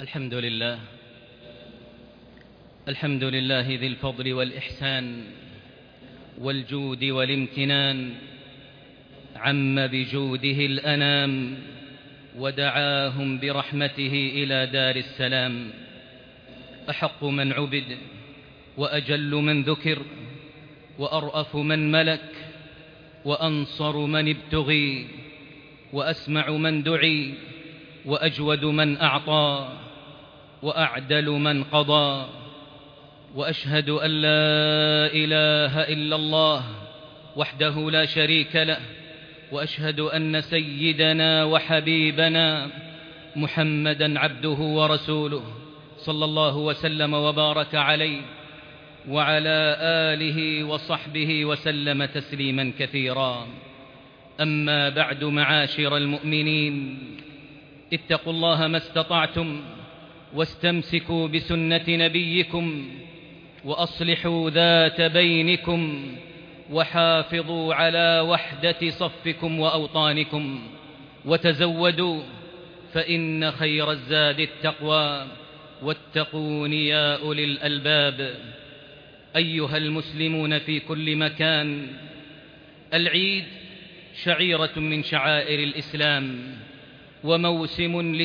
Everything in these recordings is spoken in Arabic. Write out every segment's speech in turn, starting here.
الحمد لله الحمد لله ذي الفضل والإحسان والجود والامتنان، عم بجوده الأنام ودعاهم برحمته إلى دار السلام. أحق من عبد وأجل من ذكر وأرأف من ملك وأنصر من ابتغي وأسمع من دعي وأجود من أعطى وأعدل من قضى. وأشهد أن لا إله إلا الله وحده لا شريك له، وأشهد أن سيدنا وحبيبنا محمدًا عبده ورسوله صلى الله وسلم وبارك عليه وعلى آله وصحبه وسلم تسليمًا كثيرا. أما بعد، معاشر المؤمنين، اتقوا الله ما استطعتم واستمسكوا بسنة نبيكم وأصلحوا ذات بينكم وحافظوا على وحدة صفكم وأوطانكم، وتزودوا فإن خير الزاد التقوى، واتقون يا أولي الألباب. أيها المسلمون في كل مكان، العيد شعيرة من شعائر الإسلام وموسم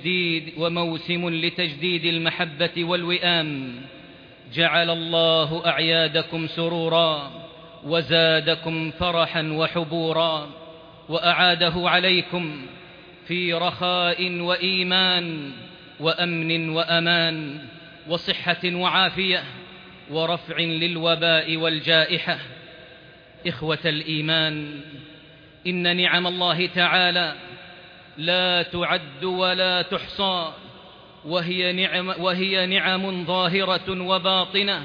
لتجديد المحبة والوئام. جعل الله أعيادكم سرورا وزادكم فرحا وحبورا، وأعاده عليكم في رخاء وإيمان وأمن وأمان وصحة وعافية ورفع للوباء والجائحة. إخوة الإيمان، إن نعم الله تعالى لا تعد ولا تحصى، وهي نعم ظاهرة وباطنة،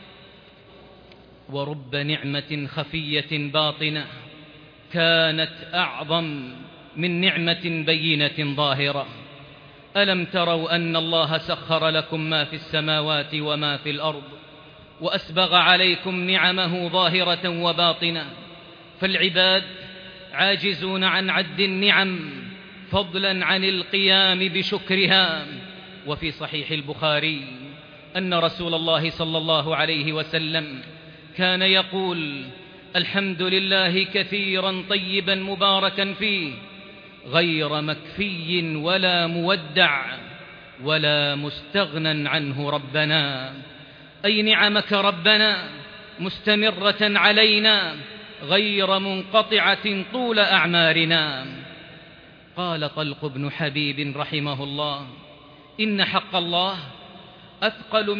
ورب نعمة خفية باطنة كانت أعظم من نعمة بينة ظاهرة. ألم تروا أن الله سخر لكم ما في السماوات وما في الأرض وأسبغ عليكم نعمه ظاهرة وباطنة؟ فالعباد عاجزون عن عد النعم فضلا عن القيام بشكرها. وفي صحيح البخاري أن رسول الله صلى الله عليه وسلم كان يقول: الحمد لله كثيرا طيبا مباركا فيه، غير مكفي ولا مودع ولا مستغنى عنه ربنا. أي نعمك ربنا مستمرة علينا غير منقطعة طول أعمارنا. قال طلق بن حبيب رحمه الله: إن حق الله أثقل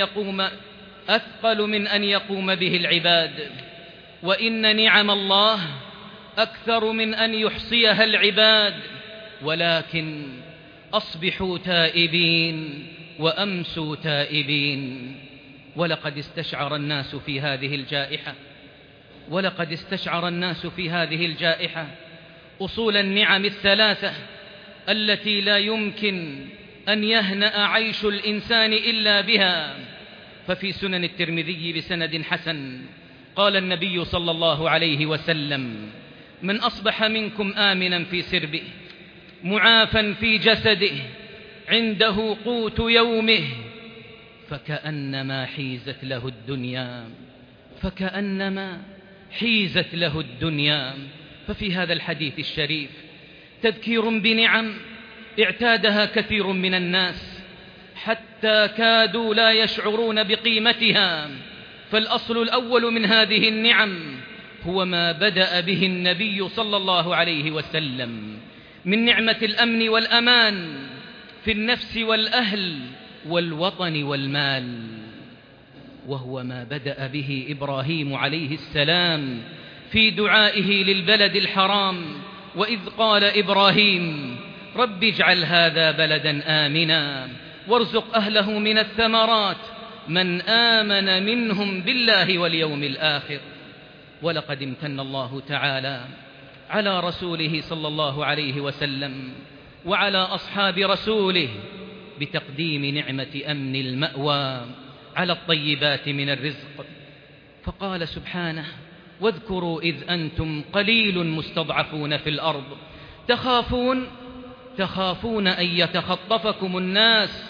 من أن يقوم به العباد، وإن نعم الله أكثر من أن يحصيها العباد، ولكن أصبحوا تائبين وأمسوا تائبين. ولقد استشعر الناس في هذه الجائحة أصول النعم الثلاثة التي لا يمكن أن يهنأ عيش الإنسان إلا بها. ففي سنن الترمذي بسند حسن قال النبي صلى الله عليه وسلم: من أصبح منكم آمنا في سربه معافا في جسده عنده قوت يومه فكأنما حيزت له الدنيا. ففي هذا الحديث الشريف تذكير بنعم اعتادها كثير من الناس حتى كادوا لا يشعرون بقيمتها. فالأصل الأول من هذه النعم هو ما بدأ به النبي صلى الله عليه وسلم من نعمة الأمن والأمان في النفس والأهل والوطن والمال، وهو ما بدأ به إبراهيم عليه السلام في دعائه للبلد الحرام، وإذ قال إبراهيم: رب اجعل هذا بلدا آمنا وارزق أهله من الثمرات من آمن منهم بالله واليوم الآخر. ولقد امتن الله تعالى على رسوله صلى الله عليه وسلم وعلى أصحاب رسوله بتقديم نعمة أمن المأوى على الطيبات من الرزق. فقال سبحانه: واذكروا إذ أنتم قليل مستضعفون في الأرض تخافون أن يتخطفكم الناس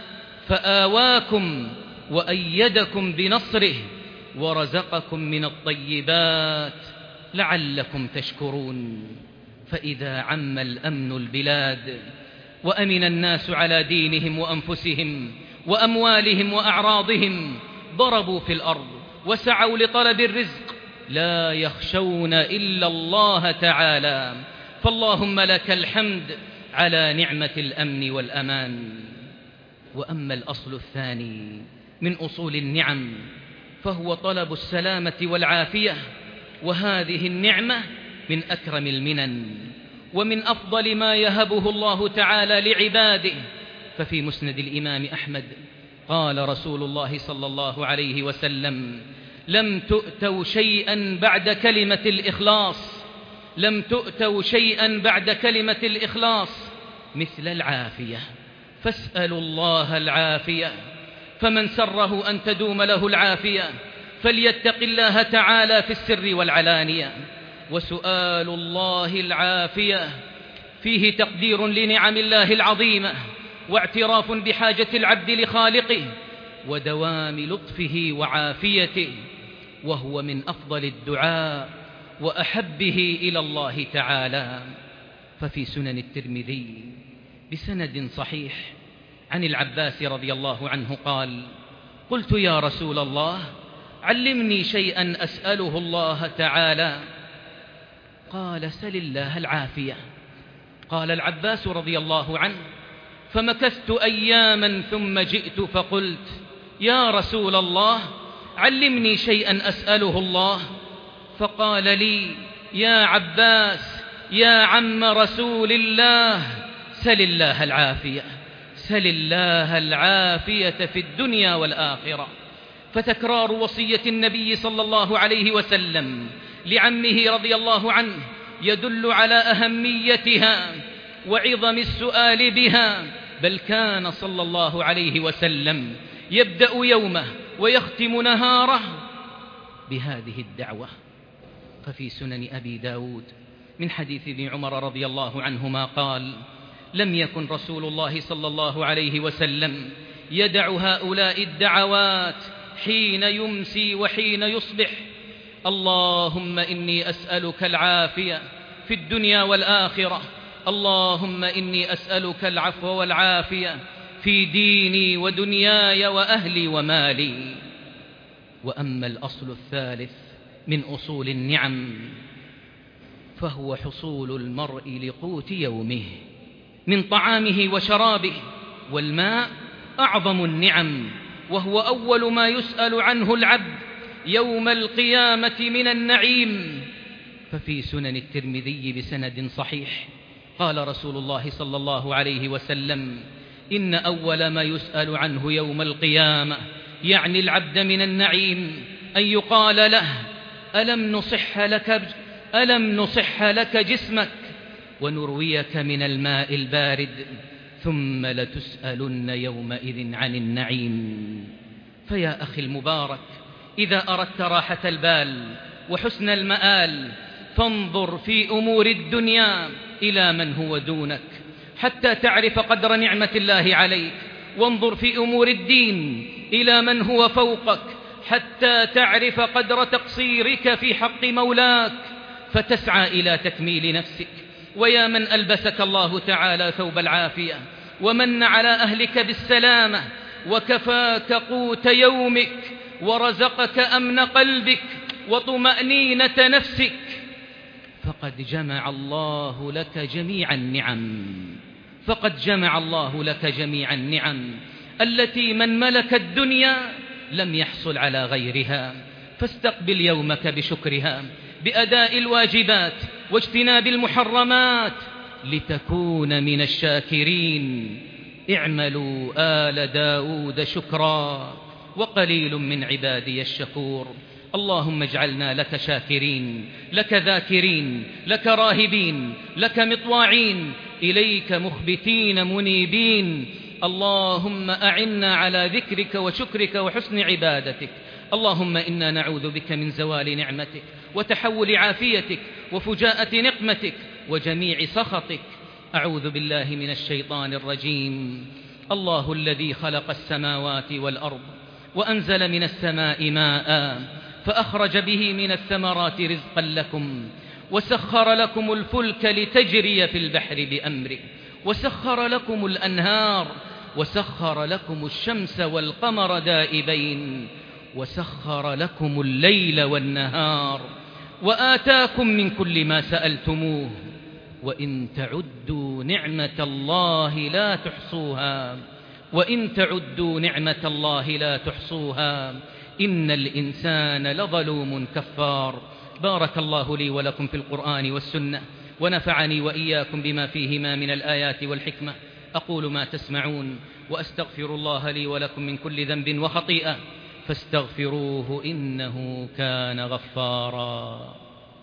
فآواكم وأيدكم بنصره ورزقكم من الطيبات لعلكم تشكرون. فإذا عم الأمن البلاد وأمن الناس على دينهم وأنفسهم وأموالهم وأعراضهم ضربوا في الأرض وسعوا لطلب الرزق لا يخشون إلا الله تعالى. فاللهم لك الحمد على نعمة الأمن والأمان. وأما الأصل الثاني من أصول النعم فهو طلب السلامة والعافية، وهذه النعمة من أكرم المنن ومن أفضل ما يهبه الله تعالى لعباده. ففي مسند الإمام أحمد قال رسول الله صلى الله عليه وسلم: لم تؤتوا شيئا بعد كلمة الإخلاص، لم تؤتوا شيئا بعد كلمة الإخلاص مثل العافية، فاسألوا الله العافية. فمن سره أن تدوم له العافية فليتق الله تعالى في السر والعلانية. وسؤال الله العافية فيه تقدير لنعم الله العظيمة واعتراف بحاجة العبد لخالقه ودوام لطفه وعافيته، وهو من أفضل الدعاء وأحبه إلى الله تعالى. ففي سنن الترمذي بسند صحيح عن العباس رضي الله عنه قال: قلت يا رسول الله علمني شيئا أسأله الله تعالى. قال: سل الله العافية. قال العباس رضي الله عنه: فمكثت أياما ثم جئت فقلت: يا رسول الله علمني شيئا أسأله الله. فقال لي: يا عباس يا عم رسول الله، سل الله العافية، سل الله العافية في الدنيا والآخرة. فتكرار وصية النبي صلى الله عليه وسلم لعمه رضي الله عنه يدل على أهميتها وعظم السؤال بها. بل كان صلى الله عليه وسلم يبدأ يومه ويختم نهاره بهذه الدعوة. ففي سنن أبي داود من حديث ابن عمر رضي الله عنهما قال: لم يكن رسول الله صلى الله عليه وسلم يدع هؤلاء الدعوات حين يمسي وحين يصبح: اللهم إني أسألك العافية في الدنيا والآخرة، اللهم إني أسألك العفو والعافية في ديني ودنياي وأهلي ومالي. وأما الأصل الثالث من أصول النعم فهو حصول المرء لقوت يومه من طعامه وشرابه، والماء أعظم النعم، وهو أول ما يسأل عنه العبد يوم القيامة من النعيم. ففي سنن الترمذي بسند صحيح قال رسول الله صلى الله عليه وسلم: إن أول ما يسأل عنه يوم القيامة يعني العبد من النعيم أن يقال له: ألم نصح لك جسمك ونرويك من الماء البارد، ثم لتسألن يومئذ عن النعيم. فيا أخي المبارك، إذا أردت راحة البال وحسن المآل فانظر في أمور الدنيا إلى من هو دونك حتى تعرف قدر نعمة الله عليك، وانظر في أمور الدين إلى من هو فوقك حتى تعرف قدر تقصيرك في حق مولاك فتسعى إلى تكميل نفسك. ويا من ألبسك الله تعالى ثوب العافية ومن على أهلك بالسلامة وكفاك قوت يومك ورزقك أمن قلبك وطمأنينة نفسك، فقد جمع الله لك جميع النعم، فقد جمع الله لك جميع النعم التي من ملك الدنيا لم يحصل على غيرها. فاستقبل يومك بشكرها بأداء الواجبات واجتناب المحرمات لتكون من الشاكرين. اعملوا آل داود شكرا وقليل من عبادي الشكور. اللهم اجعلنا لك شاكرين، لك ذاكرين، لك راهبين، لك مطواعين، إليك مخبتين منيبين. اللهم أعنا على ذكرك وشكرك وحسن عبادتك. اللهم إنا نعوذ بك من زوال نعمتك وتحول عافيتك وفجاءة نقمتك وجميع سخطك. أعوذ بالله من الشيطان الرجيم. الله الذي خلق السماوات والأرض وأنزل من السماء ماء فأخرج به من الثمرات رزقا لكم وسخر لكم الفلك لتجري في البحر بأمره وسخر لكم الأنهار وسخر لكم الشمس والقمر دائبين وسخر لكم الليل والنهار وآتاكم من كل ما سألتموه وإن تعدوا نعمة الله لا تحصوها وإن تعدوا نعمة الله لا تحصوها إن الإنسان لظلوم كفار. بارك الله لي ولكم في القرآن والسنة ونفعني وإياكم بما فيهما من الآيات والحكمة. أقول ما تسمعون وأستغفر الله لي ولكم من كل ذنب وخطيئة فاستغفروه إنه كان غفارا.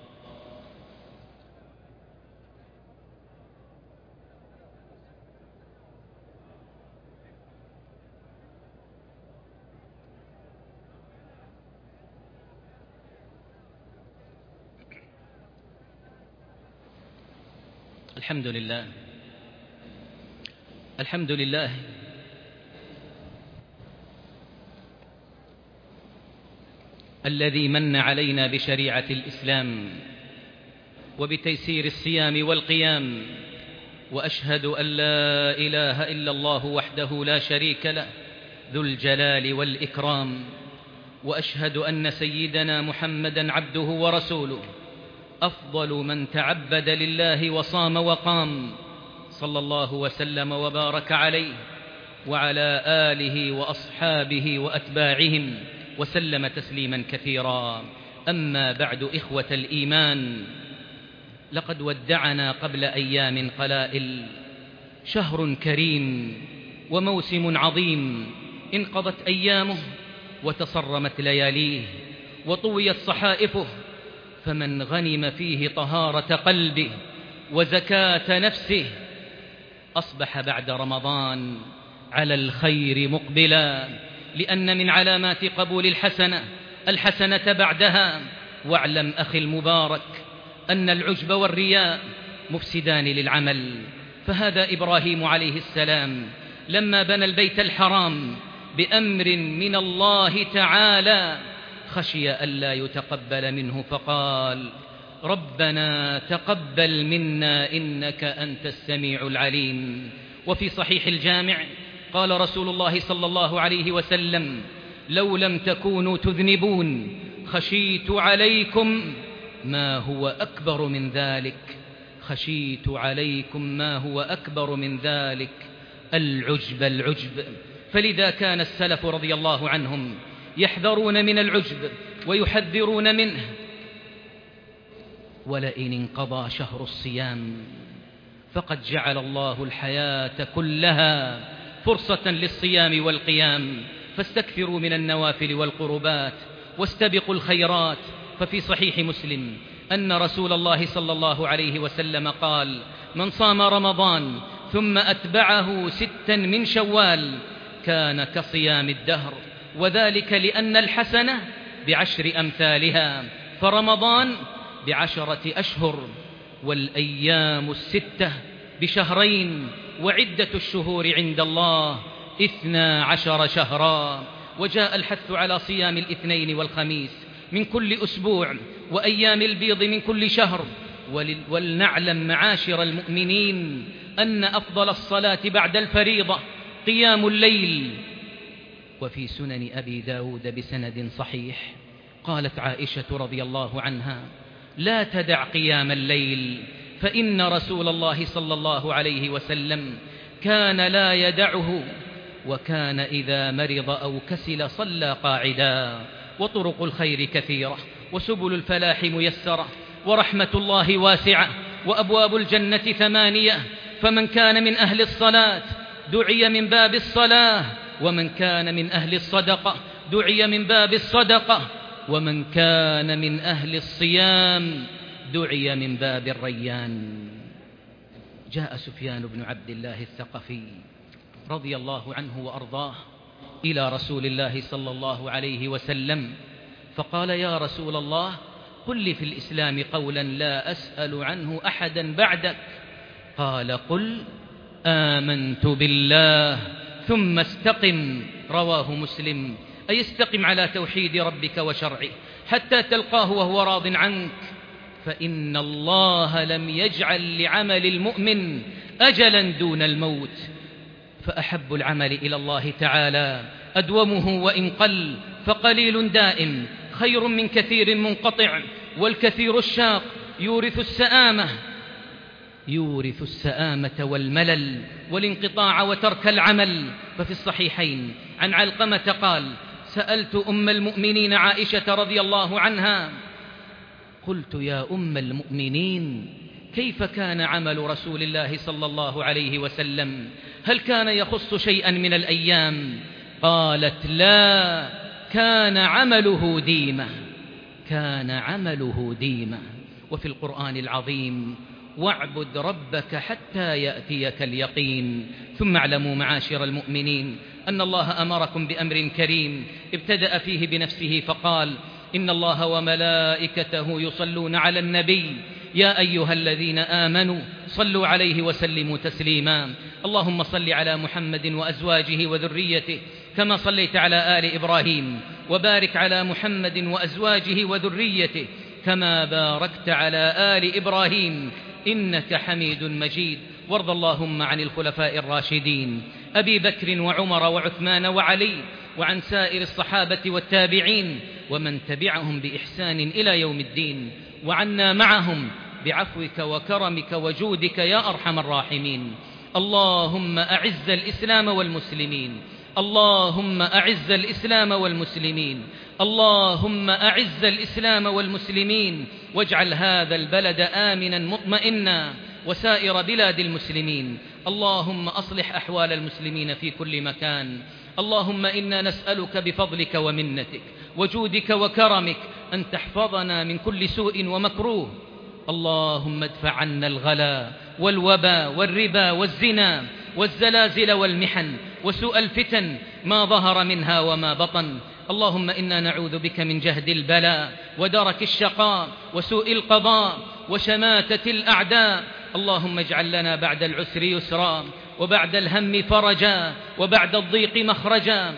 الحمد لله الحمد لله الذي من علينا بشريعة الإسلام وبتيسير الصيام والقيام، وأشهد أن لا إله إلا الله وحده لا شريك له ذو الجلال والإكرام، وأشهد أن سيدنا محمدًا عبده ورسوله أفضل من تعبد لله وصام وقام، صلى الله وسلم وبارك عليه وعلى آله وأصحابه وأتباعهم وسلم تسليما كثيرا. أما بعد، إخوة الإيمان، لقد ودعنا قبل أيام قلائل شهر كريم وموسم عظيم انقضت أيامه وتصرمت لياليه وطويت صحائفه، فمن غنم فيه طهارة قلبه وزكاة نفسه أصبح بعد رمضان على الخير مقبلا، لأن من علامات قبول الحسنة بعدها. واعلم أخي المبارك أن العجب والرياء مفسدان للعمل، فهذا إبراهيم عليه السلام لما بنى البيت الحرام بأمر من الله تعالى خشي ألا يتقبل منه فقال: ربنا تقبل منا إنك أنت السميع العليم. وفي صحيح الجامع قال رسول الله صلى الله عليه وسلم: لو لم تكونوا تذنبون خشيت عليكم ما هو أكبر من ذلك، خشيت عليكم ما هو أكبر من ذلك، العجب. فلذا كان السلف رضي الله عنهم يحذرون من العجب ويحذرون منه. ولئن انقضى شهر الصيام فقد جعل الله الحياة كلها فرصة للصيام والقيام، فاستكثروا من النوافل والقربات واستبقوا الخيرات. ففي صحيح مسلم أن رسول الله صلى الله عليه وسلم قال: من صام رمضان ثم أتبعه 6 من شوال كان كصيام الدهر، وذلك لأن الحسنة ب10 أمثالها، فرمضان ب10 أشهر، والأيام 6 بشهرين، وعدة الشهور عند الله 12 شهرا. وجاء الحث على صيام الاثنين والخميس من كل أسبوع وأيام البيض من كل شهر. ولنعلم معاشر المؤمنين أن أفضل الصلاة بعد الفريضة قيام الليل. وفي سنن أبي داود بسند صحيح قالت عائشة رضي الله عنها: لا تدع قيام الليل، فإن رسول الله صلى الله عليه وسلم كان لا يدعه، وكان إذا مرض أو كسل صلى قاعدا. وطرق الخير كثيرة وسبل الفلاح ميسرة، ورحمة الله واسعة، وأبواب الجنة 8، فمن كان من أهل الصلاة دعي من باب الصلاة، ومن كان من أهل الصدقة دعي من باب الصدقة، ومن كان من أهل الصيام دعي من باب الريان. جاء سفيان بن عبد الله الثقفي رضي الله عنه وأرضاه إلى رسول الله صلى الله عليه وسلم فقال: يا رسول الله، قل لي في الإسلام قولا لا أسأل عنه أحدا بعدك. قال: قل آمنت بالله ثم استقم، رواه مسلم. أي استقم على توحيد ربك وشرعه حتى تلقاه وهو راض عنك، فإن الله لم يجعل لعمل المؤمن أجلا دون الموت. فأحب العمل إلى الله تعالى أدومه وإن قل، فقليل دائم خير من كثير منقطع، والكثير الشاق يورث السآمة والملل والانقطاع وترك العمل. ففي الصحيحين عن علقمة قال: سألت أم المؤمنين عائشة رضي الله عنها، قلت: يا أم المؤمنين، كيف كان عمل رسول الله صلى الله عليه وسلم؟ هل كان يخص شيئا من الأيام؟ قالت: لا، كان عمله ديمة. وفي القرآن العظيم: واعبد ربك حتى يأتيك اليقين. ثم اعلموا معاشر المؤمنين أن الله أمركم بأمر كريم ابتدأ فيه بنفسه فقال: إن الله وملائكته يصلون على النبي يا أيها الذين آمنوا صلوا عليه وسلموا تسليما. اللهم صل على محمد وأزواجه وذريته كما صليت على آل إبراهيم، وبارك على محمد وأزواجه وذريته كما باركت على آل إبراهيم إنك حميد مجيد. وارض اللهم عن الخلفاء الراشدين أبي بكر وعمر وعثمان وعلي، وعن سائر الصحابة والتابعين ومن تبعهم بإحسان إلى يوم الدين، وعنا معهم بعفوك وكرمك وجودك يا أرحم الراحمين. اللهم أعز الإسلام والمسلمين، اللهم أعز الإسلام والمسلمين، اللهم أعز الإسلام والمسلمين، واجعل هذا البلد آمنا مطمئنا وسائر بلاد المسلمين. اللهم أصلح أحوال المسلمين في كل مكان. اللهم إنا نسألك بفضلك ومنتك وجودك وكرمك أن تحفظنا من كل سوء ومكروه. اللهم ادفع عنا الغلا والوبا والربا والزنا والزلازل والمحن وسوء الفتن ما ظهر منها وما بطن. اللهم إنا نعوذ بك من جهد البلاء ودرك الشقاء وسوء القضاء وشماتة الأعداء. اللهم اجعل لنا بعد العسر يسرا، وبعد الهم فرجا، وبعد الضيق مخرجا.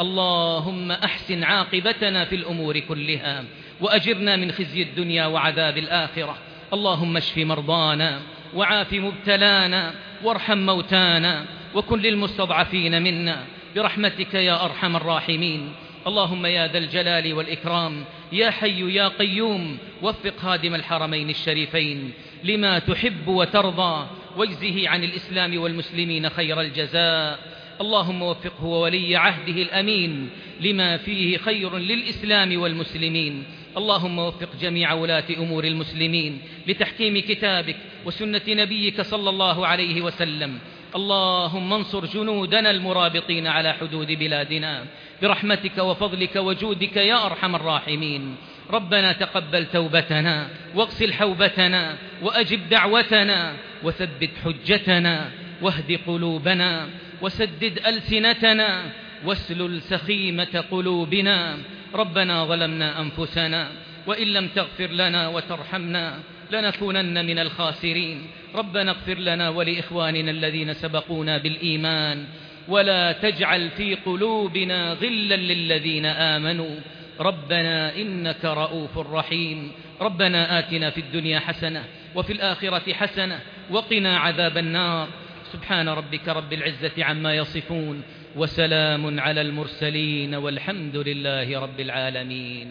اللهم أحسن عاقبتنا في الأمور كلها، وأجرنا من خزي الدنيا وعذاب الآخرة. اللهم اشف مرضانا وعاف مبتلانا وارحم موتانا وكن للمستضعفين منا برحمتك يا أرحم الراحمين. اللهم يا ذا الجلال والإكرام يا حي يا قيوم وفق خادم الحرمين الشريفين لما تحب وترضى، واجزه عن الإسلام والمسلمين خير الجزاء. اللهم وفقه وولي عهده الأمين لما فيه خير للإسلام والمسلمين. اللهم وفق جميع ولاة أمور المسلمين لتحكيم كتابك وسنة نبيك صلى الله عليه وسلم. اللهم انصر جنودنا المرابطين على حدود بلادنا برحمتك وفضلك وجودك يا أرحم الراحمين. ربنا تقبل توبتنا واغسل حوبتنا وأجب دعوتنا وثبت حجتنا واهد قلوبنا وسدد ألسنتنا واسلل سخيمة قلوبنا. ربنا ظلمنا أنفسنا وإن لم تغفر لنا وترحمنا لنكونن من الخاسرين. ربنا اغفر لنا ولإخواننا الذين سبقونا بالإيمان ولا تجعل في قلوبنا غلا للذين آمنوا. ربنا إنك رؤوف رحيم. ربنا آتنا في الدنيا حسنة وفي الآخرة حسنة وقنا عذاب النار. سبحان ربك رب العزة عما يصفون، وسلام على المرسلين، والحمد لله رب العالمين.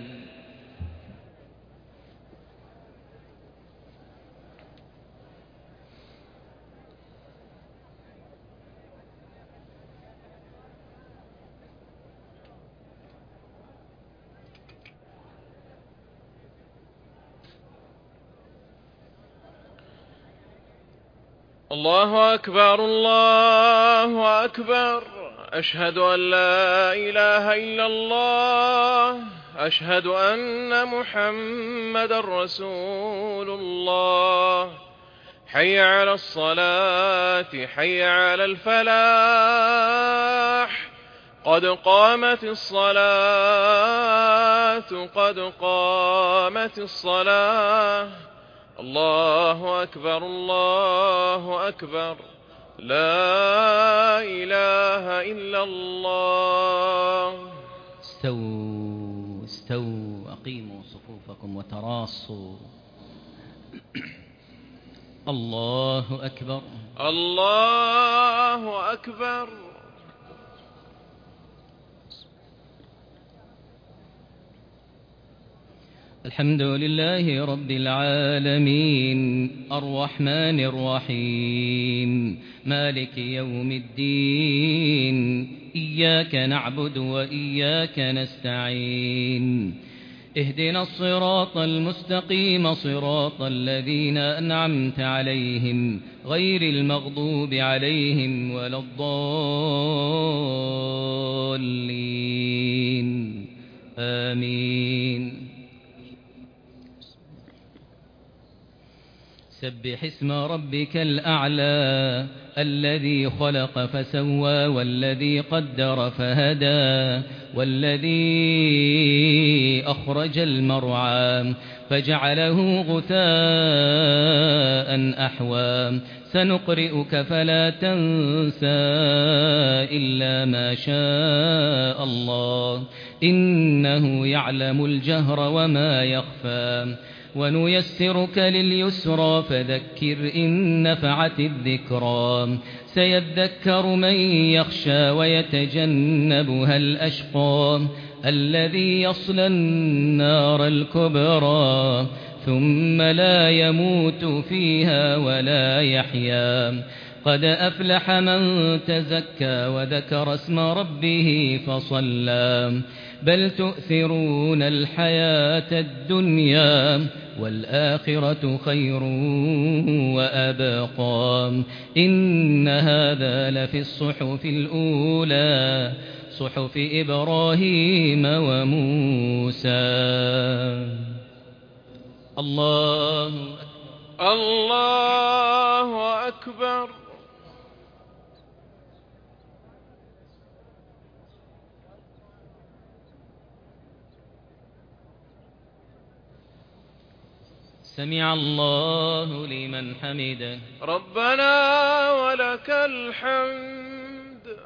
الله أكبر الله أكبر، أشهد أن لا إله إلا الله، أشهد أن محمدا رسول الله. حي على الصلاة، حي على الفلاح، قد قامت الصلاة، قد قامت الصلاة. الله أكبر الله أكبر، لا إله إلا الله. استووا أقيموا صفوفكم وتراصوا. الله أكبر. الله أكبر. الحمد لله رب العالمين الرحمن الرحيم مالك يوم الدين إياك نعبد وإياك نستعين اهدنا الصراط المستقيم صراط الذين أنعمت عليهم غير المغضوب عليهم ولا الضالين آمين. سبح اسم ربك الأعلى الذي خلق فسوى والذي قدر فهدى والذي أخرج المرعى فجعله غثاء أحوى سنقرئك فلا تنسى إلا ما شاء الله إنه يعلم الجهر وما يخفى ونيسرك لليسرى فذكر إن نفعت الذكرى سيذكر من يخشى ويتجنبها الأشقى الذي يصلى النار الكبرى ثم لا يموت فيها ولا يحيا قد أفلح من تزكى وذكر اسم ربه فصلى بل تؤثرون الحياة الدنيا والآخرة خير وأبقى إن هذا لفي الصحف الأولى صحف إبراهيم وموسى. الله أكبر. الله أكبر. سمع الله لمن حمده. ربنا ولك الحمد.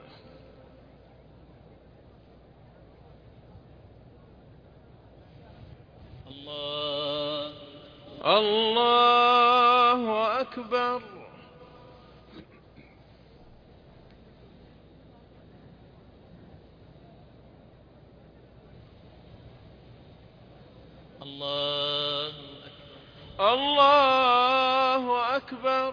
الله أكبر. الله أكبر.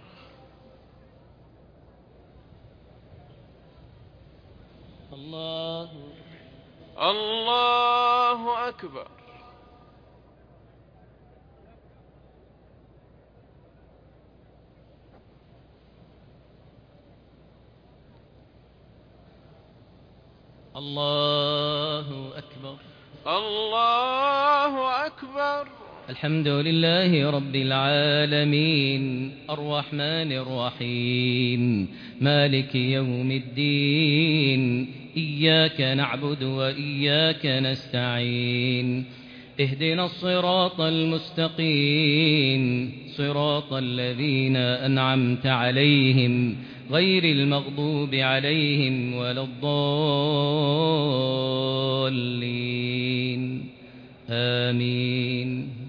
الله أكبر. الله أكبر. الله أكبر. الحمد لله رب العالمين الرحمن الرحيم مالك يوم الدين إياك نعبد وإياك نستعين اهدنا الصراط المستقيم صراط الذين أنعمت عليهم غير المغضوب عليهم ولا الضالين آمين.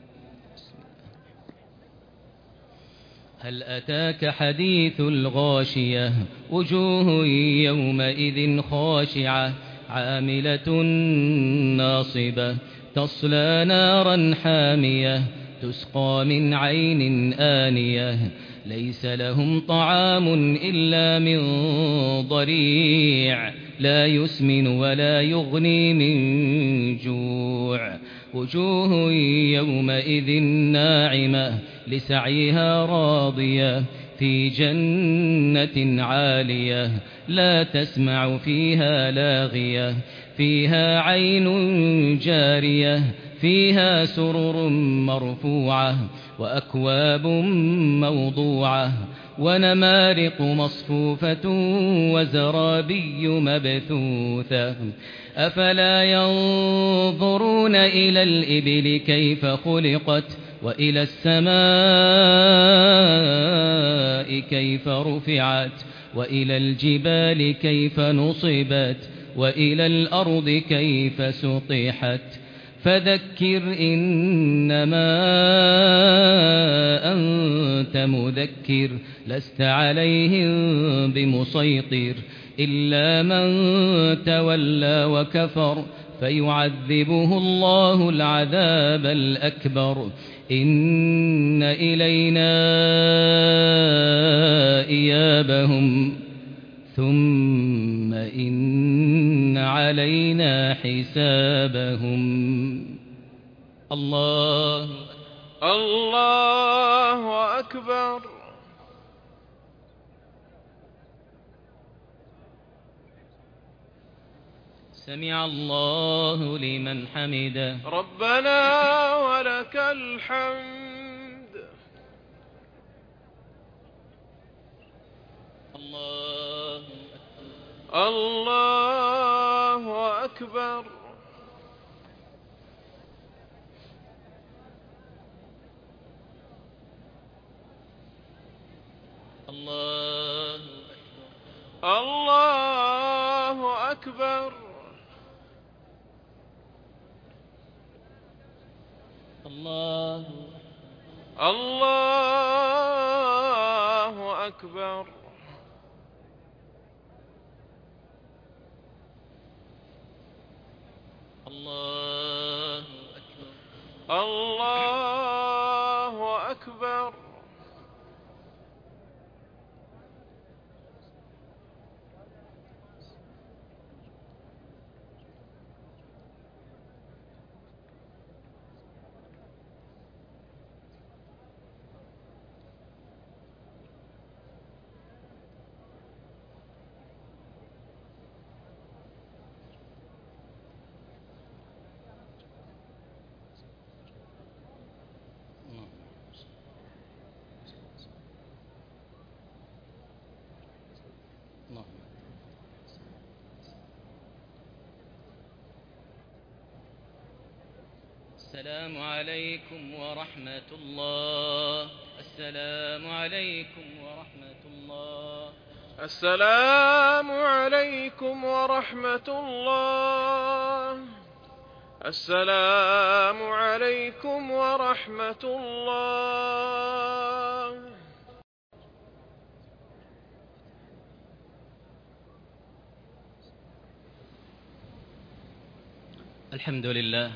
هل أتاك حديث الغاشية وجوه يومئذ خاشعة عاملة ناصبة تصلى نارا حامية تسقى من عين آنية ليس لهم طعام إلا من ضريع لا يسمن ولا يغني من جوع وجوه يومئذ ناعمة لسعيها راضية في جنة عالية لا تسمع فيها لاغية فيها عين جارية فيها سرر مرفوعة وأكواب موضوعة ونمارق مصفوفة وزرابي مبثوثة أفلا ينظرون إلى الإبل كيف خلقت وإلى السماء السماء كيف رفعت وإلى الجبال كيف نصبت وإلى الأرض كيف سطحت فذكر إنما أنت مذكر لست عليهم بمسيطر إلا من تولى وكفر فيعذبه الله العذاب الأكبر إن إلينا إيابهم ثم إن علينا حسابهم. الله أكبر. سمع الله لمن حمده. ربنا ولك الحمد. الله أكبر. الله أكبر. الله أكبر. الله أكبر. السلام عليكم ورحمة الله. السلام عليكم ورحمة الله. السلام عليكم ورحمة الله. السلام عليكم ورحمة الله. الحمد لله.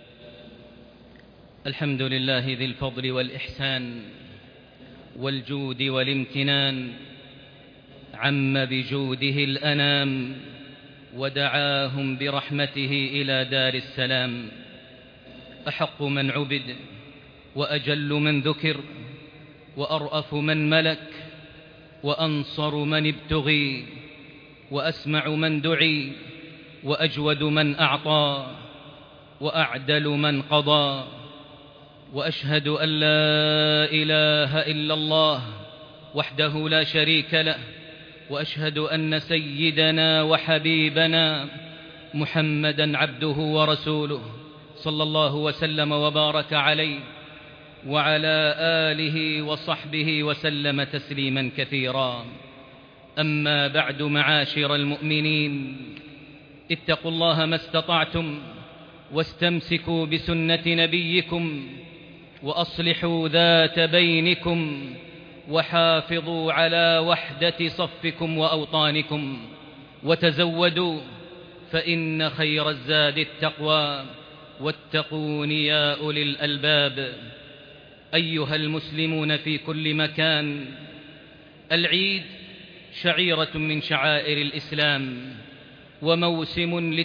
الحمد لله ذي الفضل والإحسان والجود والامتنان عم بجوده الأنام ودعاهم برحمته إلى دار السلام. أحق من عبد وأجل من ذكر وأرأف من ملك وأنصر من ابتغي وأسمع من دعي وأجود من أعطى وأعدل من قضى. وأشهد أن لا إله إلا الله وحده لا شريك له وأشهد أن سيدنا وحبيبنا محمدًا عبده ورسوله صلى الله وسلم وبارك عليه وعلى آله وصحبه وسلم تسليما كثيرا. أما بعد، معاشر المؤمنين، اتقوا الله ما استطعتم واستمسكوا بسنة نبيكم وأصلحوا ذات بينكم وحافظوا على وحدة صفكم وأوطانكم وتزودوا فإن خير الزاد التقوى واتقون يا أولي الألباب. أيها المسلمون في كل مكان، العيد شعيرة من شعائر الإسلام وموسم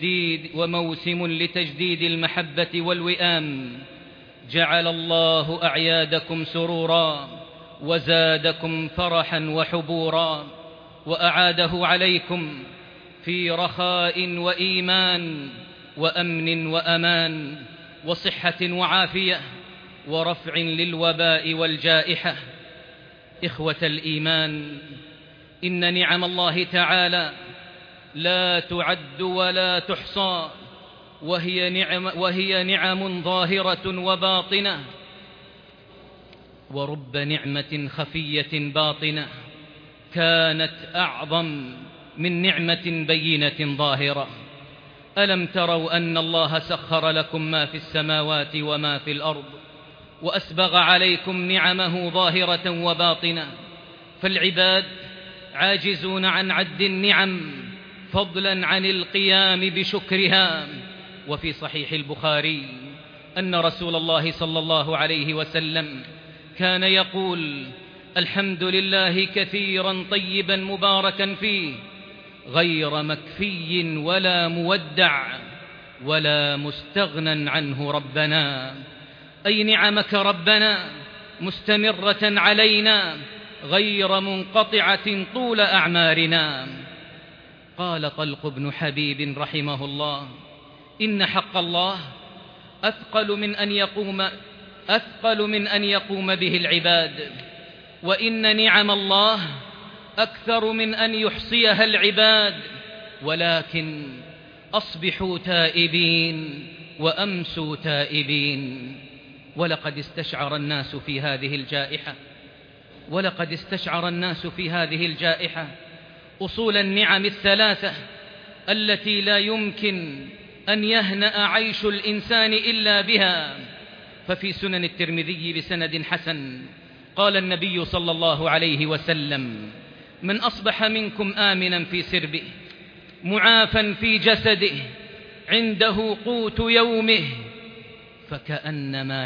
لتجديد المحبة والوئام. جعل الله أعيادكم سرورا وزادكم فرحا وحبورا وأعاده عليكم في رخاء وإيمان وأمن وأمان وصحة وعافية ورفع للوباء والجائحة. إخوة الإيمان، إن نعم الله تعالى لا تعد ولا تحصى، وهي نعم ظاهرة وباطنة. ورب نعمة خفية باطنة كانت أعظم من نعمة بينة ظاهرة. ألم تروا أن الله سخر لكم ما في السماوات وما في الأرض وأسبغ عليكم نعمه ظاهرة وباطنة، فالعباد عاجزون عن عد النعم فضلا عن القيام بشكرها. وفي صحيح البخاري أن رسول الله صلى الله عليه وسلم كان يقول: الحمد لله كثيرا طيبا مباركا فيه، غير مكفي ولا مودع ولا مستغنى عنه ربنا. أي نعمك ربنا مستمرة علينا غير منقطعة طول أعمارنا. قال طلق بن حبيب رحمه الله: إن حق الله أثقل من أن يقوم به العباد، وإن نعم الله أكثر من أن يحصيها العباد، ولكن أصبحوا تائبين وأمسوا تائبين. ولقد استشعر الناس في هذه الجائحة أصول النعم الثلاثة التي لا يمكن أن يهنأ عيش الإنسان إلا بها. ففي سنن الترمذي بسند حسن قال النبي صلى الله عليه وسلم: من أصبح منكم آمنا في سربه معافا في جسده عنده قوت يومه فكأنما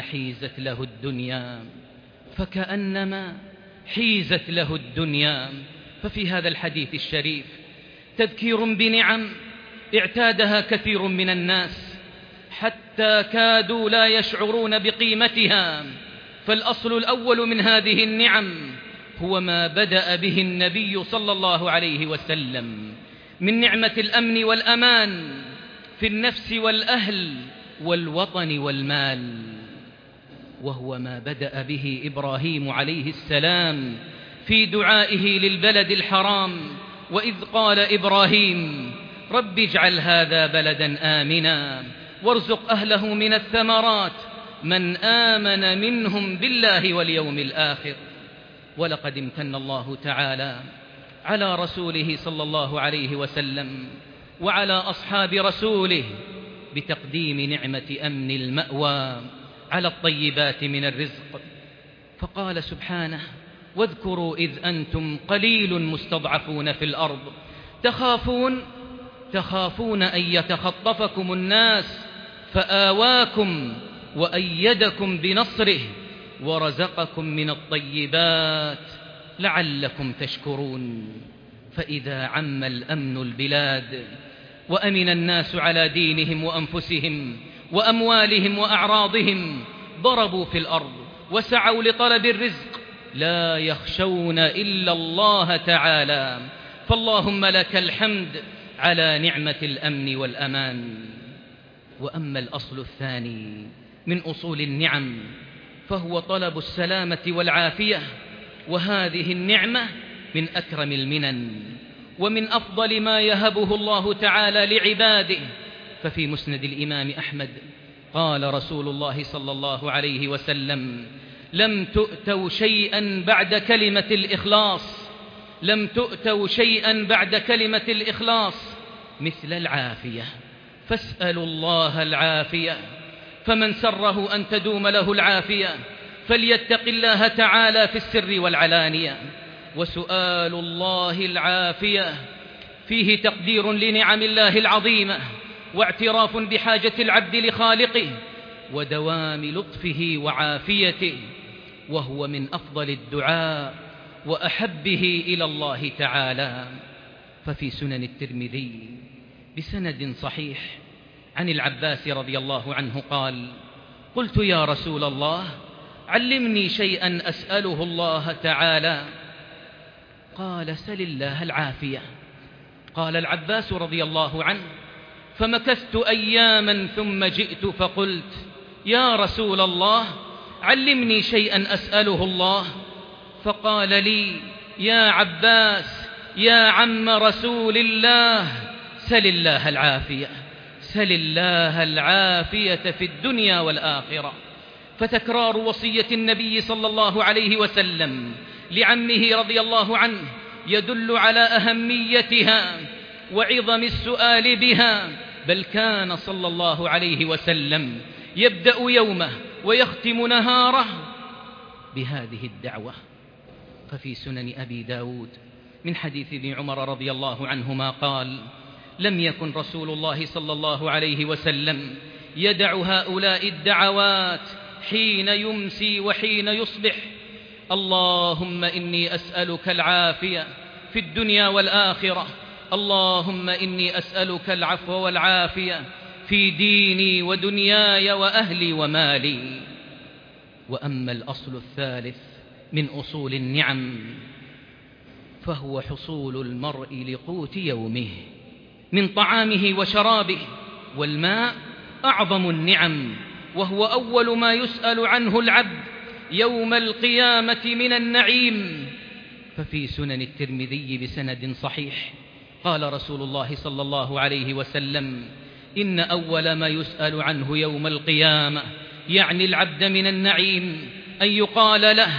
حيزت له الدنيا. ففي هذا الحديث الشريف تذكير بنعم اعتادها كثير من الناس حتى كادوا لا يشعرون بقيمتها. فالأصل الأول من هذه النعم هو ما بدأ به النبي صلى الله عليه وسلم من نعمة الأمن والأمان في النفس والأهل والوطن والمال، وهو ما بدأ به إبراهيم عليه السلام في دعائه للبلد الحرام، وإذ قال إبراهيم: رب اجعل هذا بلدا آمنا وارزق أهله من الثمرات من آمن منهم بالله واليوم الآخر. ولقد امتن الله تعالى على رسوله صلى الله عليه وسلم وعلى أصحاب رسوله بتقديم نعمة أمن المأوى على الطيبات من الرزق. فقال سبحانه: واذكروا إذ أنتم قليل مستضعفون في الأرض تخافون أن يتخطفكم الناس فآواكم وأيدكم بنصره ورزقكم من الطيبات لعلكم تشكرون. فإذا عم الأمن البلاد وأمن الناس على دينهم وأنفسهم وأموالهم وأعراضهم ضربوا في الأرض وسعوا لطلب الرزق لا يخشون إلا الله تعالى. فاللهم لك الحمد على نعمة الأمن والأمان. وأما الأصل الثاني من أصول النعم فهو طلب السلامة والعافية، وهذه النعمة من أكرم المنن ومن أفضل ما يهبه الله تعالى لعباده. ففي مسند الإمام أحمد قال رسول الله صلى الله عليه وسلم: لم تؤتوا شيئا بعد كلمة الإخلاص مثل العافية، فاسألوا الله العافية. فمن سره أن تدوم له العافية فليتق الله تعالى في السر والعلانية. وسؤال الله العافية فيه تقدير لنعم الله العظيمة واعتراف بحاجة العبد لخالقه ودوام لطفه وعافيته، وهو من أفضل الدعاء وأحبه إلى الله تعالى. ففي سنن الترمذي بسند صحيح عن العباس رضي الله عنه قال: قلت يا رسول الله علمني شيئا أسأله الله تعالى. قال: سل الله العافية. قال العباس رضي الله عنه: فمكثت أياما ثم جئت فقلت: يا رسول الله علمني شيئا أسأله الله. فقال لي: يا عباس يا عم رسول الله سل الله العافية، سل الله العافية في الدنيا والآخرة. فتكرار وصية النبي صلى الله عليه وسلم لعمه رضي الله عنه يدل على أهميتها وعظم السؤال بها. بل كان صلى الله عليه وسلم يبدأ يومه ويختم نهاره بهذه الدعوة. ففي سنن أبي داود من حديث ابن عمر رضي الله عنهما قال: لم يكن رسول الله صلى الله عليه وسلم يدع هؤلاء الدعوات حين يمسي وحين يصبح: اللهم إني أسألك العافية في الدنيا والآخرة، اللهم إني أسألك العفو والعافية في ديني ودنياي وأهلي ومالي. وأما الأصل الثالث من أصول النعم فهو حصول المرء لقوت يومه من طعامه وشرابه، والماء أعظم النعم، وهو أول ما يسأل عنه العبد يوم القيامة من النعيم. ففي سنن الترمذي بسند صحيح قال رسول الله صلى الله عليه وسلم: إن أول ما يسأل عنه يوم القيامة، يعني العبد من النعيم، أن يقال له: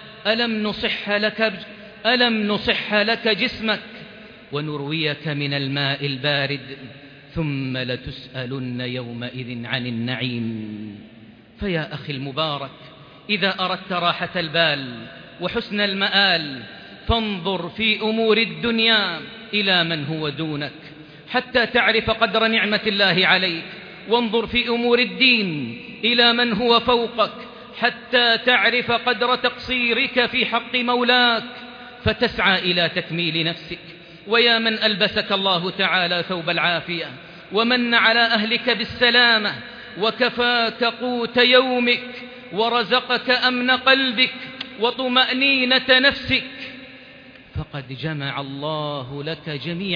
ألم نصح لك جسمك ونرويك من الماء البارد، ثم لتسألن يومئذ عن النعيم. فيا أخي المبارك، إذا أردت راحة البال وحسن المآل فانظر في أمور الدنيا إلى من هو دونك حتى تعرف قدر نعمة الله عليك، وانظر في أمور الدين إلى من هو فوقك حتى تعرف قدر تقصيرك في حق مولاك فتسعى إلى تكميل نفسك. ويا من ألبسك الله تعالى ثوب العافية ومن على أهلك بالسلامة وكفاك قوت يومك ورزقك أمن قلبك وطمأنينة نفسك، فقد جمع الله لك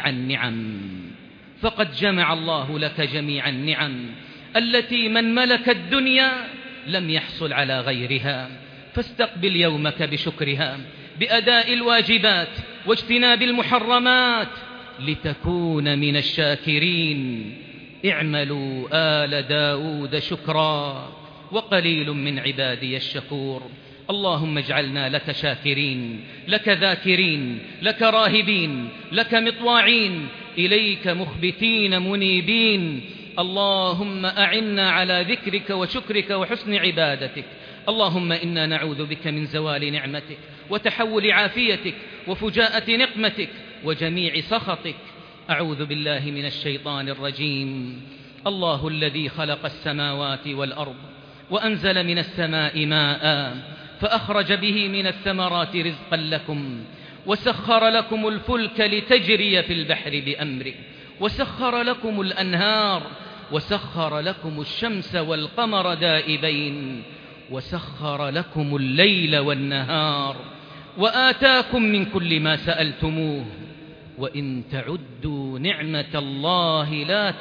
جميع النعم التي من ملك الدنيا لم يحصل على غيرها. فاستقبل يومك بشكرها بأداء الواجبات واجتناب المحرمات لتكون من الشاكرين. اعملوا آل داود شكرا وقليل من عبادي الشكور. اللهم اجعلنا لك شاكرين، لك ذاكرين، لك راهبين، لك مطواعين، إليك مخبتين منيبين. اللهم أعنا على ذكرك وشكرك وحسن عبادتك. اللهم إنا نعوذ بك من زوال نعمتك وتحول عافيتك وفجاءة نقمتك وجميع سخطك. أعوذ بالله من الشيطان الرجيم. الله الذي خلق السماوات والأرض وأنزل من السماء ماء فأخرج به من الثمرات رزقا لكم، وسخر لكم الفلك لتجري في البحر بأمره، وسخر لكم الأنهار، وسخر لكم الشمس والقمر دائبين، وسخر لكم الليل والنهار، وآتاكم من كل ما سألتموه، وإن تعدوا نعمة الله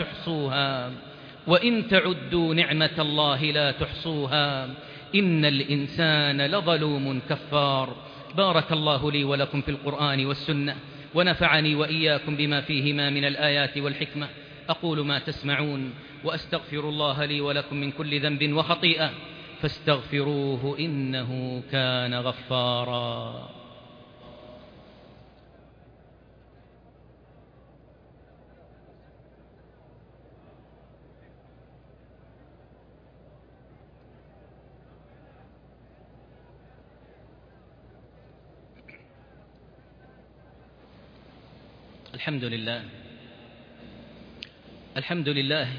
لا تحصوها إن الإنسان لظلوم كفار. بارك الله لي ولكم في القرآن والسنة، ونفعني وإياكم بما فيهما من الآيات والحكمة. أقول ما تسمعون، وأستغفر الله لي ولكم من كل ذنب وخطيئة، فاستغفروه إنه كان غفارا. الحمد لله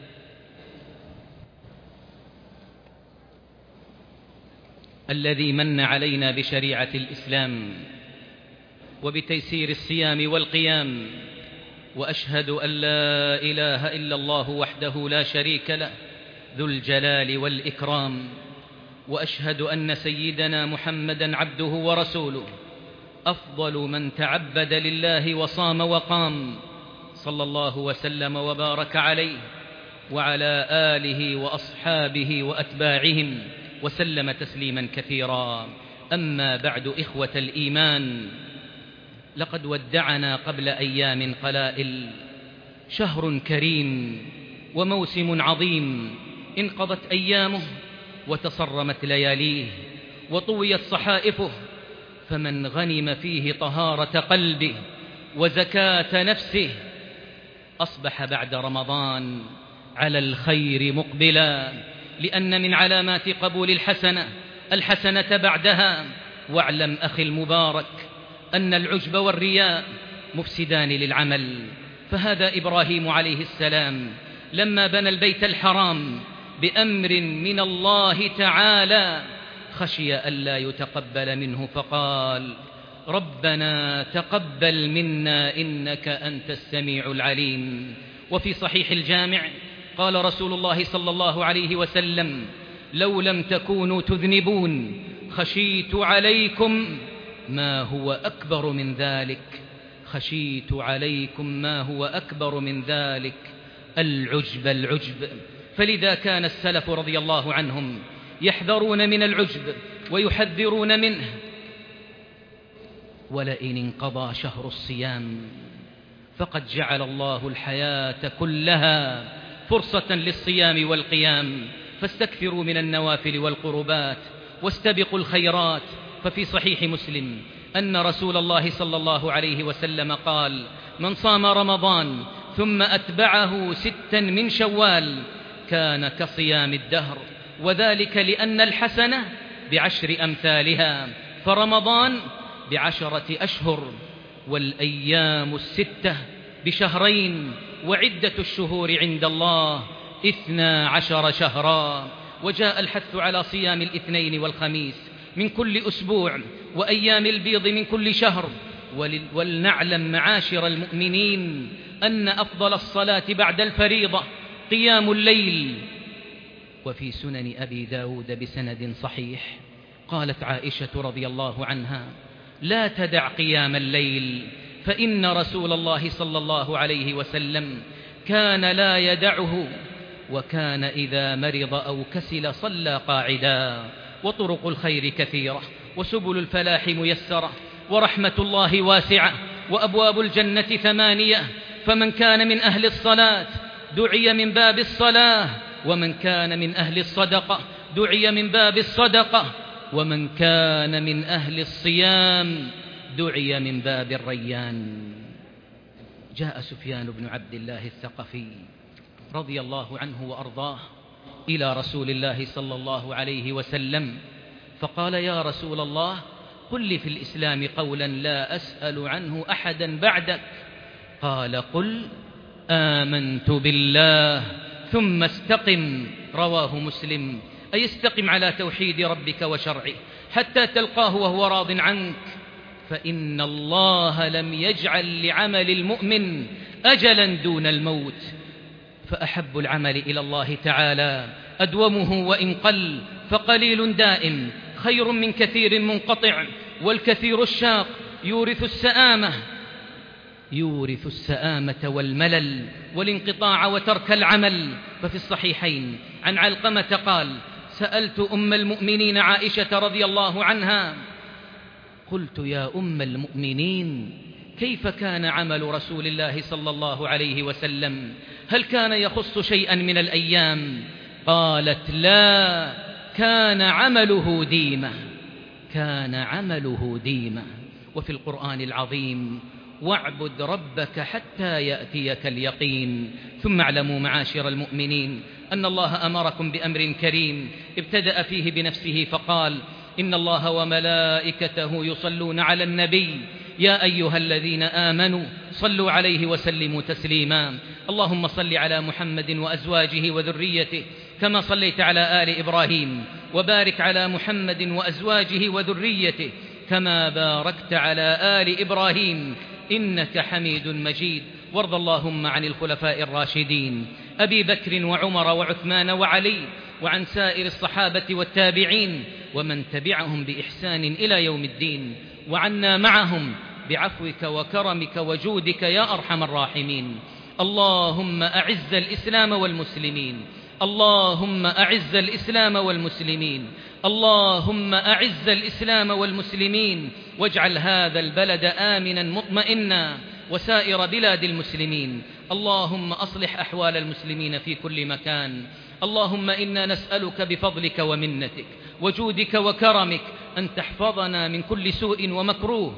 الذي من علينا بشريعة الإسلام وبتيسير الصيام والقيام، وأشهد أن لا إله إلا الله وحده لا شريك له ذو الجلال والإكرام، وأشهد أن سيدنا محمدا عبده ورسوله أفضل من تعبد لله وصام وقام، صلى الله وسلم وبارك عليه وعلى آله وأصحابه وأتباعهم وسلم تسليما كثيرا. أما بعد، إخوة الإيمان، لقد ودعنا قبل أيام قلائل شهر كريم وموسم عظيم انقضت أيامه وتصرمت لياليه وطويت صحائفه، فمن غنم فيه طهارة قلبه وزكاة نفسه أصبح بعد رمضان على الخير مقبلا، لأن من علامات قبول الحسنة بعدها. واعلم أخي المبارك أن العجب والرياء مفسدان للعمل. فهذا إبراهيم عليه السلام لما بنى البيت الحرام بأمر من الله تعالى خشي ألا يتقبل منه، فقال: ربنا تقبل منا إنك أنت السميع العليم. وفي صحيح الجامع قال رسول الله صلى الله عليه وسلم: لو لم تكونوا تذنبون خشيت عليكم ما هو أكبر من ذلك، خشيت عليكم ما هو أكبر من ذلك، العجب. فلذا كان السلف رضي الله عنهم يحذرون من العجب ويحذرون منه. ولئن انقضى شهر الصيام فقد جعل الله الحياة كلها فرصة للصيام والقيام، فاستكثروا من النوافل والقربات واستبقوا الخيرات. ففي صحيح مسلم أن رسول الله صلى الله عليه وسلم قال: من صام رمضان ثم أتبعه 6 من شوال كان كصيام الدهر، وذلك لأن الحسنة ب10 أمثالها، فرمضان ب10 أشهر، والأيام 6 بشهرين، وعدة الشهور عند الله 12 شهرا. وجاء الحث على صيام الاثنين والخميس من كل أسبوع وأيام البيض من كل شهر. ولنعلم معاشر المؤمنين أن أفضل الصلاة بعد الفريضة قيام الليل. وفي سنن أبي داود بسند صحيح قالت عائشة رضي الله عنها: لا تدع قيام الليل، فإن رسول الله صلى الله عليه وسلم كان لا يدعه، وكان إذا مرض أو كسل صلى قاعدا. وطرق الخير كثيرة وسبل الفلاح ميسرة، ورحمة الله واسعة، وأبواب الجنة 8. فمن كان من أهل الصلاة دعي من باب الصلاة، ومن كان من أهل الصدقة دعي من باب الصدقة، ومن كان من أهل الصيام دعي من باب الريان. جاء سفيان بن عبد الله الثقفي رضي الله عنه وأرضاه إلى رسول الله صلى الله عليه وسلم فقال: يا رسول الله، قل لي في الإسلام قولا لا أسأل عنه أحدا بعدك. قال: قل آمنت بالله ثم استقم. رواه مسلم. أي استقم على توحيد ربك وشرعه حتى تلقاه وهو راض عنك، فإن الله لم يجعل لعمل المؤمن أجلا دون الموت. فأحب العمل إلى الله تعالى أدومه وإن قل، فقليل دائم خير من كثير منقطع، والكثير الشاق يورث السآمة والملل والانقطاع وترك العمل. ففي الصحيحين عن علقمة قال: سألت أم المؤمنين عائشة رضي الله عنها، قلت: يا أم المؤمنين، كيف كان عمل رسول الله صلى الله عليه وسلم؟ هل كان يخص شيئا من الأيام؟ قالت: لا، كان عمله ديمة. وفي القرآن العظيم: واعبد ربك حتى يأتيك اليقين. ثم اعلموا معاشر المؤمنين أن الله أمركم بأمر كريم ابتدأ فيه بنفسه فقال: إن الله وملائكته يصلون على النبي يا أيها الذين آمنوا صلوا عليه وسلموا تسليما. اللهم صل على محمد وأزواجه وذريته كما صليت على آل إبراهيم، وبارك على محمد وأزواجه وذريته كما باركت على آل إبراهيم إنك حميد مجيد. وارض اللهم عن الخلفاء الراشدين أبي بكر وعمر وعثمان وعلي، وعن سائر الصحابة والتابعين ومن تبعهم بإحسان إلى يوم الدين، وعنا معهم بعفوك وكرمك وجودك يا أرحم الراحمين. اللهم أعز الإسلام والمسلمين، اللهم أعز الإسلام والمسلمين، اللهم أعز الإسلام والمسلمين، واجعل هذا البلد آمنا مطمئنا وسائر بلاد المسلمين. اللهم أصلح أحوال المسلمين في كل مكان، اللهم إنا نسألك بفضلك ومنتك وجودك وكرمك أن تحفظنا من كل سوء ومكروه.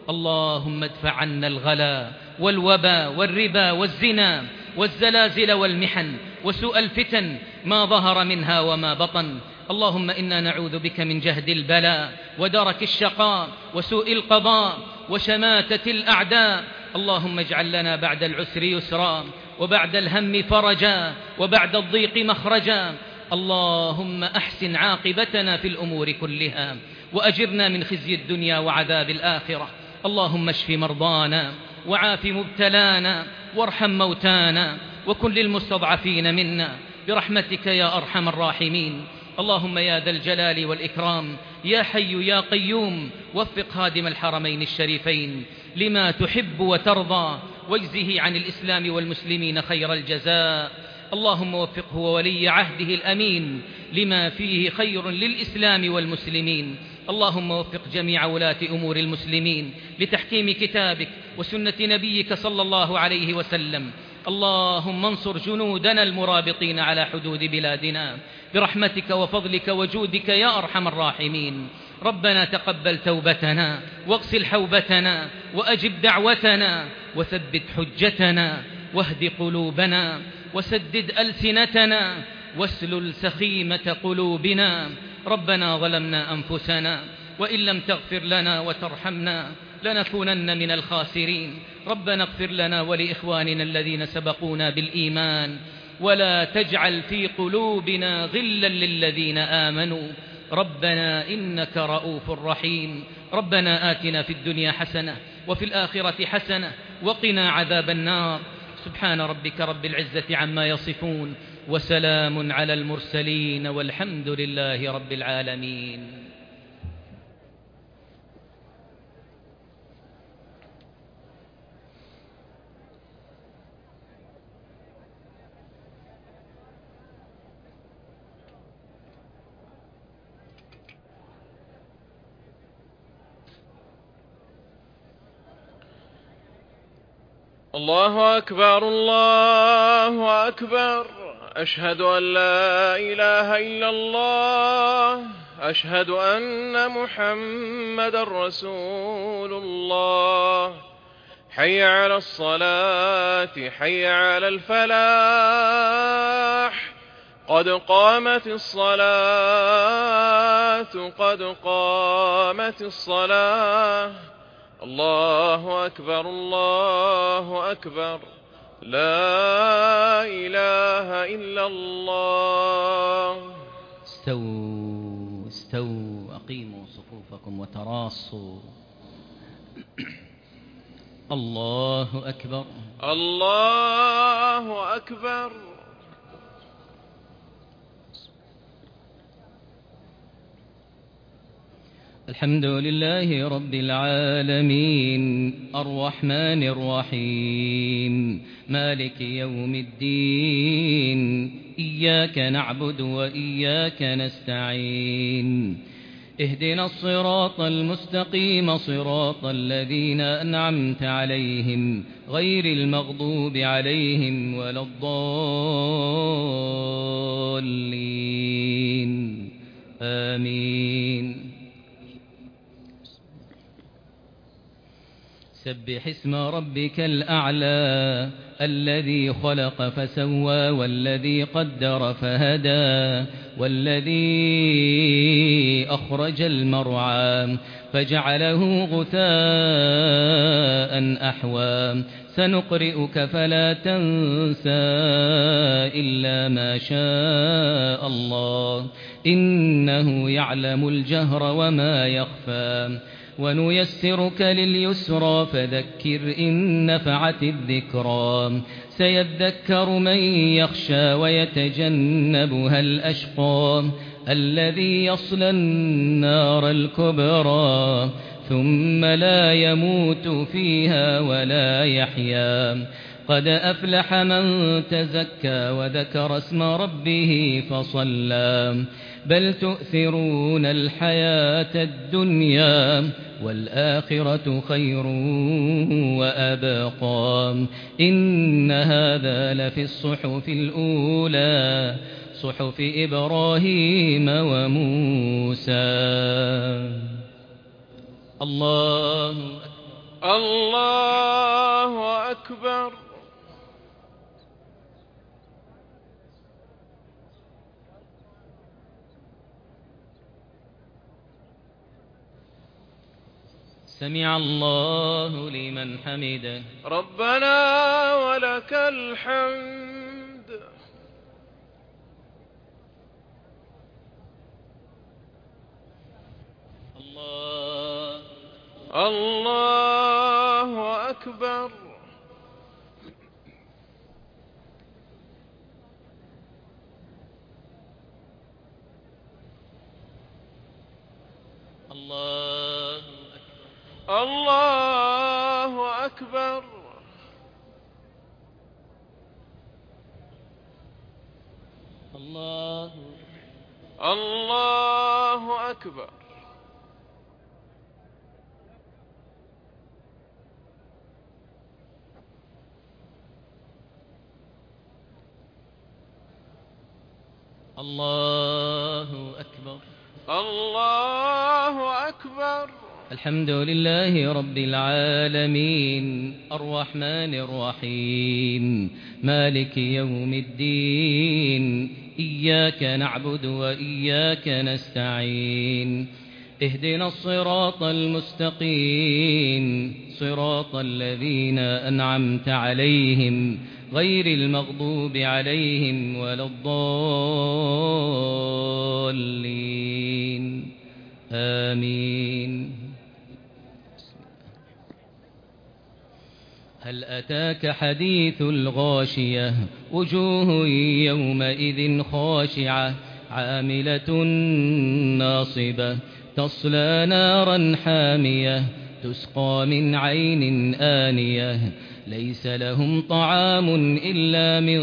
اللهم ادفع عنا الغلا والوبا والربا والزنا والزلازل والمحن وسوء الفتن ما ظهر منها وما بطن. اللهم إنا نعوذ بك من جهد البلاء ودرك الشقاء وسوء القضاء وشماتة الأعداء. اللهم اجعل لنا بعد العسر يسرا وبعد الهم فرجا وبعد الضيق مخرجا. اللهم أحسن عاقبتنا في الأمور كلها وأجرنا من خزي الدنيا وعذاب الآخرة. اللهم اشف مرضانا وعاف مبتلانا وارحم موتانا وكن للمستضعفين منا برحمتك يا أرحم الراحمين. اللهم يا ذا الجلال والإكرام يا حي يا قيوم وفق خادم الحرمين الشريفين لما تحب وترضى واجزه عن الإسلام والمسلمين خير الجزاء. اللهم وفقه وولي عهده الأمين لما فيه خير للإسلام والمسلمين. اللهم وفق جميع ولاة أمور المسلمين لتحكيم كتابك وسنة نبيك صلى الله عليه وسلم. اللهم انصر جنودنا المرابطين على حدود بلادنا برحمتك وفضلك وجودك يا أرحم الراحمين. ربنا تقبل توبتنا واغسل حوبتنا وأجب دعوتنا وثبت حجتنا واهد قلوبنا وسدد ألسنتنا واسلل سخيمة قلوبنا. ربنا ظلمنا أنفسنا وإن لم تغفر لنا وترحمنا لنكونن من الخاسرين. ربنا اغفر لنا ولإخواننا الذين سبقونا بالإيمان ولا تجعل في قلوبنا غلا للذين آمنوا. ربنا إنك رؤوف رحيم. ربنا آتنا في الدنيا حسنة وفي الآخرة حسنة وقنا عذاب النار. سبحان ربك رب العزة عما يصفون وسلام على المرسلين والحمد لله رب العالمين. الله أكبر الله أكبر. أشهد أن لا إله إلا الله. أشهد أن محمدا رسول الله. حي على الصلاة حي على الفلاح. قد قامت الصلاة قد قامت الصلاة. الله أكبر الله أكبر. لا إله إلا الله. استووا استووا أقيموا صفوفكم وتراصوا. الله أكبر الله أكبر. الحمد لله رب العالمين الرحمن الرحيم مالك يوم الدين. إياك نعبد وإياك نستعين. اهدنا الصراط المستقيم صراط الذين أنعمت عليهم غير المغضوب عليهم ولا الضالين. آمين. سبح اسم ربك الأعلى الذي خلق فسوى والذي قدر فهدى والذي أخرج المرعى فجعله غثاء أحوى. سنقرئك فلا تنسى إلا ما شاء الله إنه يعلم الجهر وما يخفى. ونيسرك لليسرى فذكر إن نفعت الذكرى. سيذكر من يخشى ويتجنبها الأشقى الذي يصلى النار الكبرى ثم لا يموت فيها ولا يحيا. قد أفلح من تزكى وذكر اسم ربه فصلى. بل تؤثرون الحياة الدنيا والآخرة خير وأبقى. إن هذا لفي الصحف الأولى صحف إبراهيم وموسى. الله أكبر. الله أكبر. سمع الله لمن حمده. ربنا ولك الحمد. الله أكبر. الله أكبر. الله أكبر. الله أكبر. الله أكبر. الحمد لله رب العالمين الرحمن الرحيم مالك يوم الدين إياك نعبد وإياك نستعين اهدنا الصراط المستقيم صراط الذين أنعمت عليهم غير المغضوب عليهم ولا الضالين آمين. هل أتاك حديث الغاشية وجوه يومئذ خاشعة عاملة ناصبة تصلى نارا حامية تسقى من عين آنية ليس لهم طعام إلا من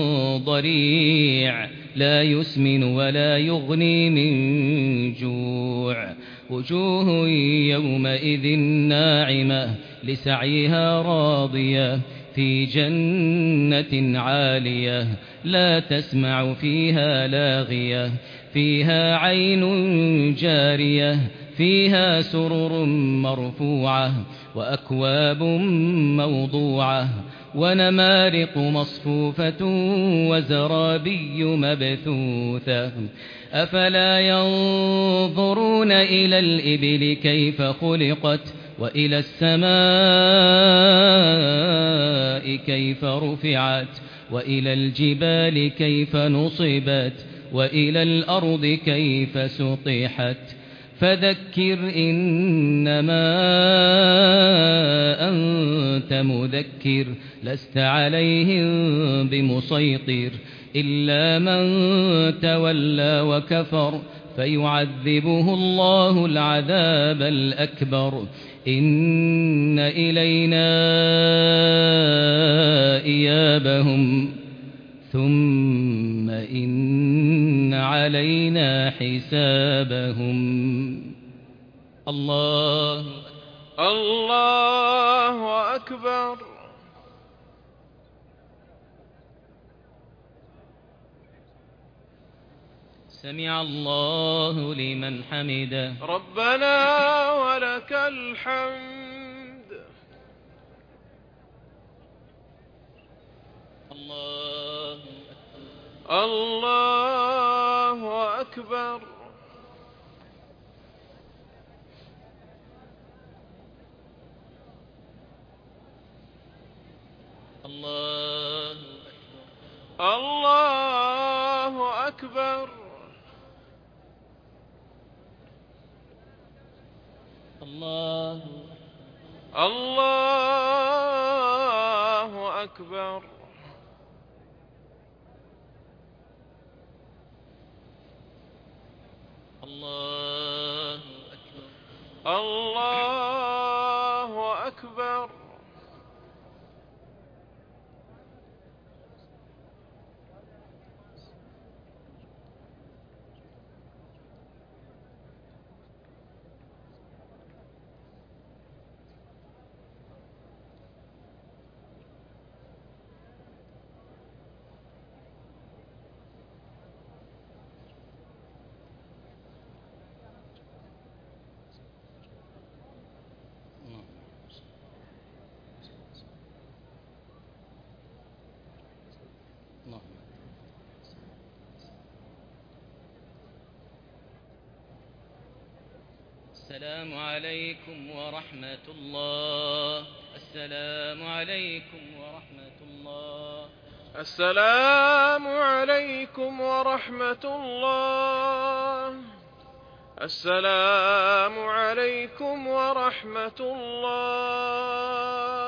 ضريع لا يسمن ولا يغني من جوع وجوه يومئذ ناعمة لسعيها راضية في جنة عالية لا تسمع فيها لاغية فيها عين جارية فيها سرر مرفوعة وأكواب موضوعة ونمارق مصفوفة وزرابي مبثوثة أفلا ينظرون إلى الإبل كيف خلقت وإلى السماء كيف رفعت وإلى الجبال كيف نصبت وإلى الأرض كيف سطحت فذكر إنما أنت مذكر لست عليهم بمسيطر إلا من تولى وكفر فيعذبه الله العذاب الأكبر إن إلينا إيابهم ثم إن علينا حسابهم. الله أكبر. سمع الله لمن حمده. ربنا ولك الحمد. الله أكبر. الله أكبر. الله أكبر. الله أكبر. السلام عليكم ورحمة الله. السلام عليكم ورحمة الله. السلام عليكم ورحمة الله. السلام عليكم ورحمة الله.